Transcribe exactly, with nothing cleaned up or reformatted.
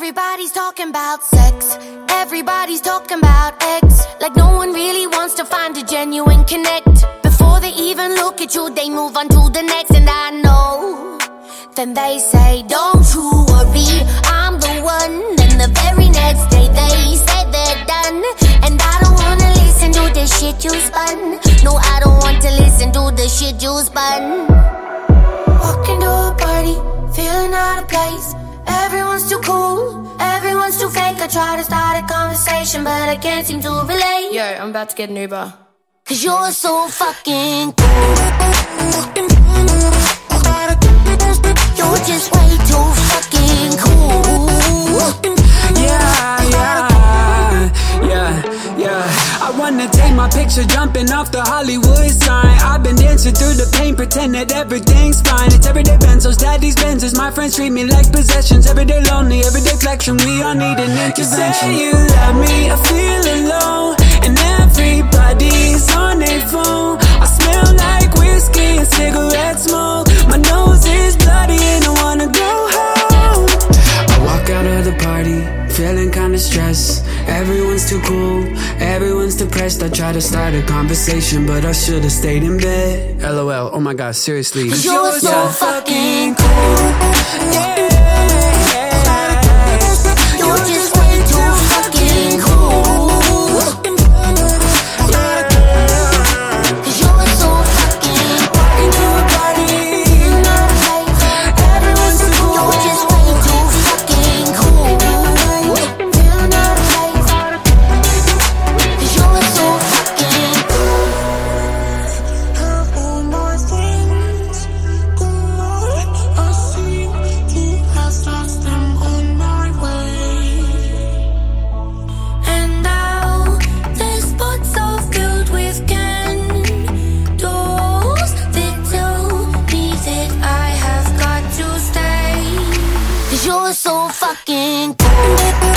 Everybody's talking about sex. Everybody's talking about X. Like no one really wants to find a genuine connect. Before they even look at you, they move on to the next. And I know, then they say, don't you worry, I'm the one. Then the very next day they say they're done. And I don't wanna listen to the shit you spun. No, I don't want to listen to the shit you spun. Walking to a party, feeling out of place. Everyone's too cool, everyone's too fake. I try to start a conversation, but I can't seem to relate. Yo, I'm about to get an Uber. Cause you're so fucking cool. You're just way too fucking cool. Yeah, yeah, yeah, yeah. I wanna take my picture jumping off the Hollywood sign. I've been dancing through the pain, pretend that everything's fine. It's everyday benzos, daddy's Benzes. My friends treat me like possessions. Everyday lonely, everyday flexion. We all need an intervention. You say you love me, I feel alone. And everybody's on their phone. I smell like whiskey and cigarette smoke. My nose is bloody and I wanna go home. I walk out of the party, feeling kinda stressed. Everyone's too cool, everyone's depressed. I try to start a conversation, but I should've stayed in bed. LOL, oh my god, seriously. Cause you're so yeah. fucking cool. Yeah. You're just way too fucking cool. Cause you're so fucking walking to a party, not a place. Everyone's too cool. You're just way too fucking cool. Feel not a place. Cause you're so fucking cool. All my friends, I see you has lost them on my way. And now this spot's all filled with candles that tell me that I have got to stay. Cause you're so fucking cool.